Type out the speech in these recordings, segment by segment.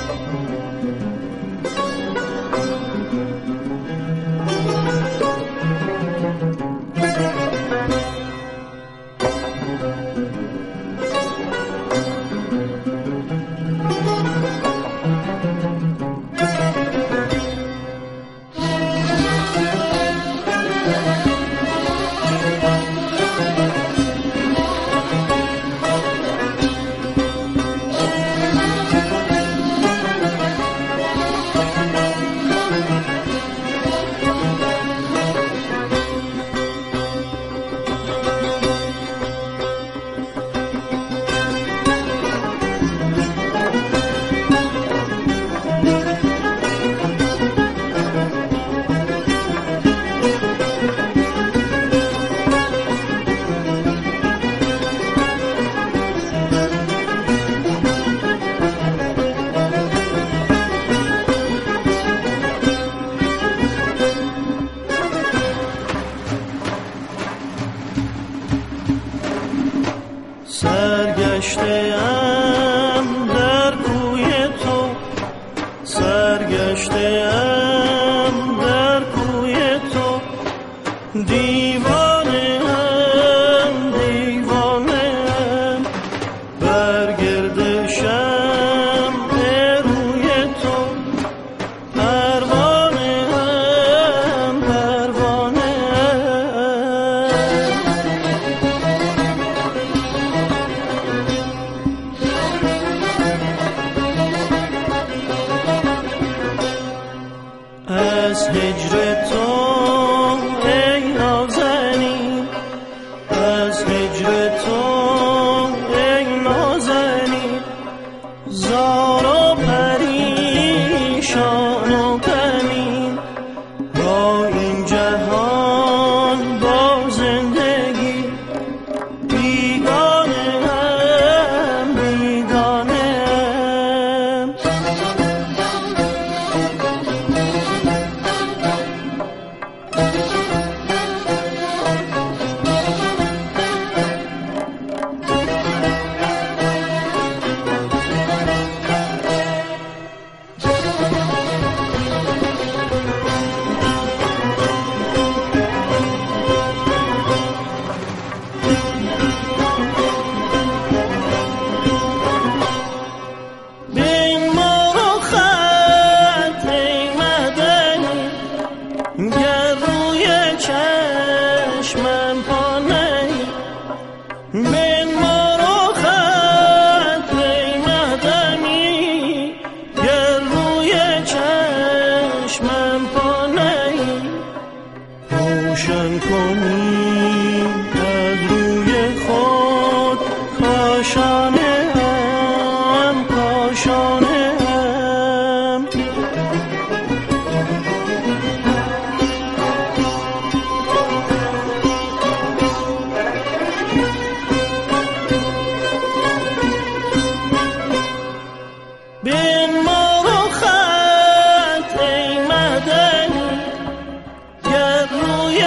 سرگشته‌ام در کوی تو، سرگشته‌ام در کوی تو، دیوانه‌ام دیوانه‌ام بر گردشم روی تو، پروانه‌ام پروانه‌ام. از هجر تو ای نازنین، از هجر تو ای نازنین، زار و پریشان و غمین، با این جهان با زندگی بیگانه هم بیگانه هم. گر روی چشمم پا نهی، بنمار و خط ای مدنی، گر روی چشمم پا نهی، روشن کنی از روی خود کاشانه هم کاشانه هم. بنمار و خط ای مدنی، گر روی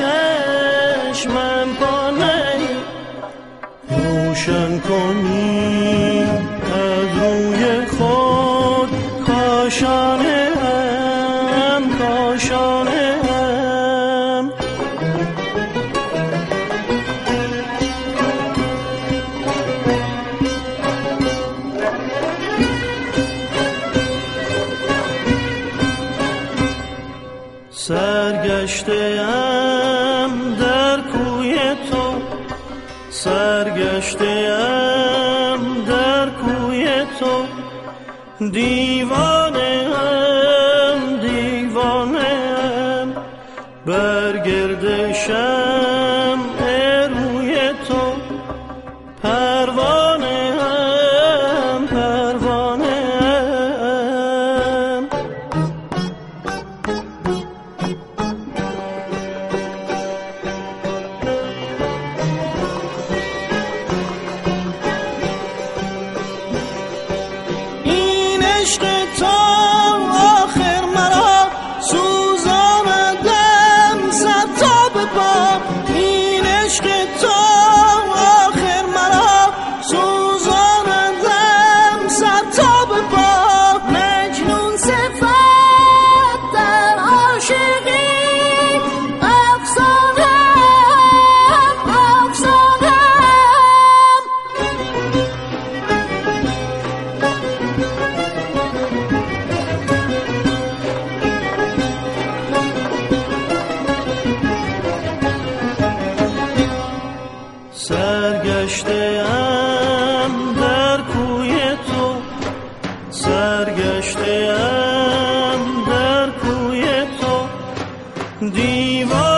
چشمم پا نهی، روشن کنی از روی خود کاشانه هم کاشانه هم. سرگشته‌ام در کوی تو، سرگشته‌ام در کوی تو، دیوانه‌ام دیوانه‌ام بر گردشم روی تو، پروانه‌ام پروانه‌ام. این عشق تو سرگشته ام در کوی تو دیوانه